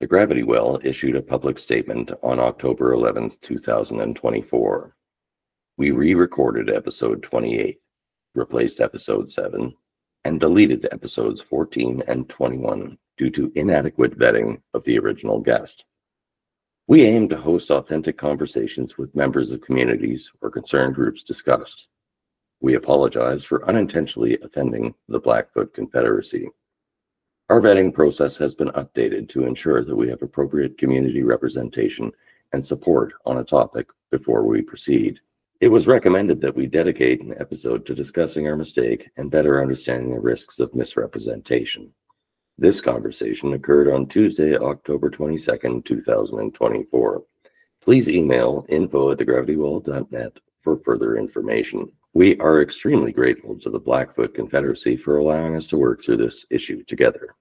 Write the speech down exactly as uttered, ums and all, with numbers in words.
The Gravity Well issued a public statement on October eleventh, two thousand twenty-four. We re-recorded episode twenty-eight, replaced episode seven, and deleted episodes fourteen and twenty-one due to inadequate vetting of the original guest. We aim to host authentic conversations with members of communities or concerned groups discussed. We apologize for unintentionally offending the Blackfoot Confederacy. Our vetting process has been updated to ensure that we have appropriate community representation and support on a topic before we proceed. It was recommended that we dedicate an episode to discussing our mistake and better understanding the risks of misrepresentation. This conversation occurred on Tuesday, October twenty-second, two thousand twenty-four. Please email info at the gravity well dot net for further information. We are extremely grateful to the Blackfoot Confederacy for allowing us to work through this issue together.